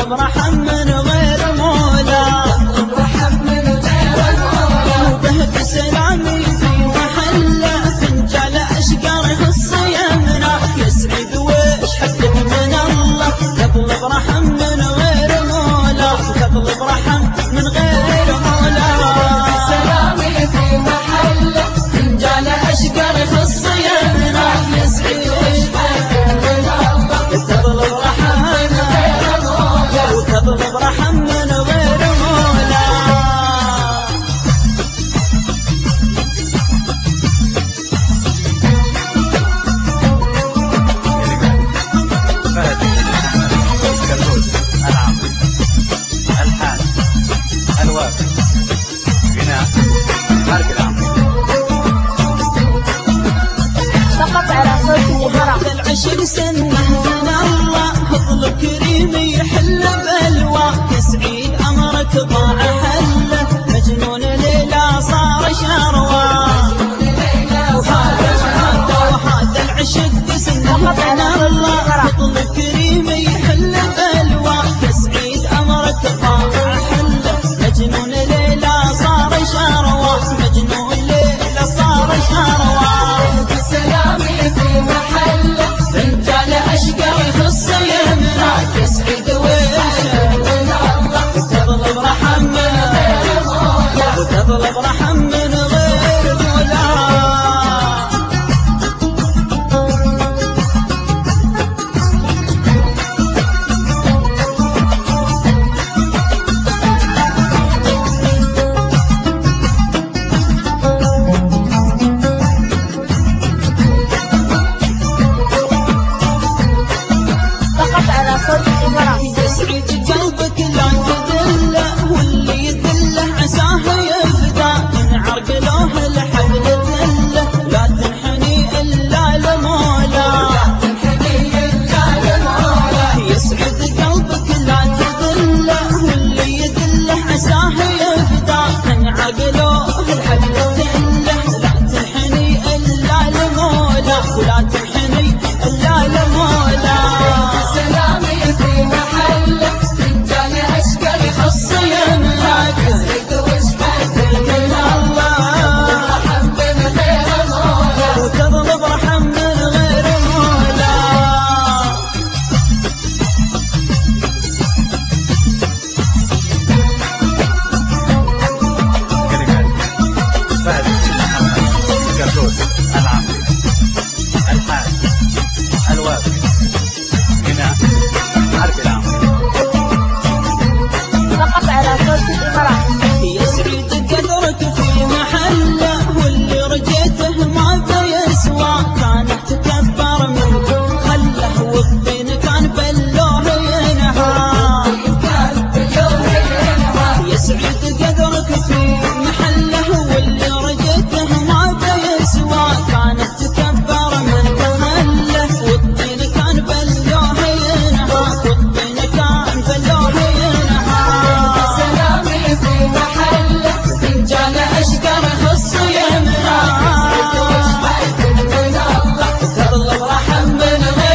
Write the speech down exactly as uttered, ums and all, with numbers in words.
تطلب رحم من غير مولا، وبه بسلامي في محله فنجال أشقر يخص يمنه يسعد وش حقك من الله. تطلب رحم من غير مولا، تطلب رحم من غير مولا، بسلامي في محله فنجال أشقر يخص يمنه يسعد وش حقك من الله. تطلب رحم وتطلب رحم من غير مولا. فهد كروز العمري الحان الوافي غناء حرق العمري. سقط على صوت الهرم. العشر سنة من الله فضل كريم يحل بلوى تسعيد أمرك ضاع حله مجنون ليلى صار شروى. وهذا العشق سنة من الله فضل كريم يحل بلوى تسعيد أمرك ضاع حله مجنون ليلى صار شروى. مجنون ليلى صار شروى. بسلامي في محله فنجال أشقر يخص يمنه يسعد وش حقك من الله. تطلب رحم من غير مولا، وتطلب رحم من غير مولا. سقط على صوت الهرم. يسعد قلبك لا تذله واللي يذله عساه يفدى من عرقلوه الحبل ذله لا تنحني إلا لمولا. يسعد قلبك لا تذله واللي يذله عساه يفدى من عرقلوه الحبل ذله لا تنحني إلا لمولا، ولا تنحني إلا لمولا. بسلامي في محله فنجال أشقر يخص يمنه يسعد وش حقك من الله. رحم من غير مولا، وتطلب رحم من غير مولا. كلمات فهد كروز العمري الحان الوافي غناء حرق العمري. سقط على صوت الهرم. يسعد قدرك في محله واللي رجيته ما يسوى كانت تكبر منكم خله والطين كان بلوه ينهى. يسعد قدرك في محله واللي رجيته ما يسوى كانت تكبر منكم خله والطين كان بلوه ينهى. والطين كان بلوه ينهى. بسلامي في محله فنجال أشقر يخص يمنه يسعد وش حقك من الله. تطلب رحم من غير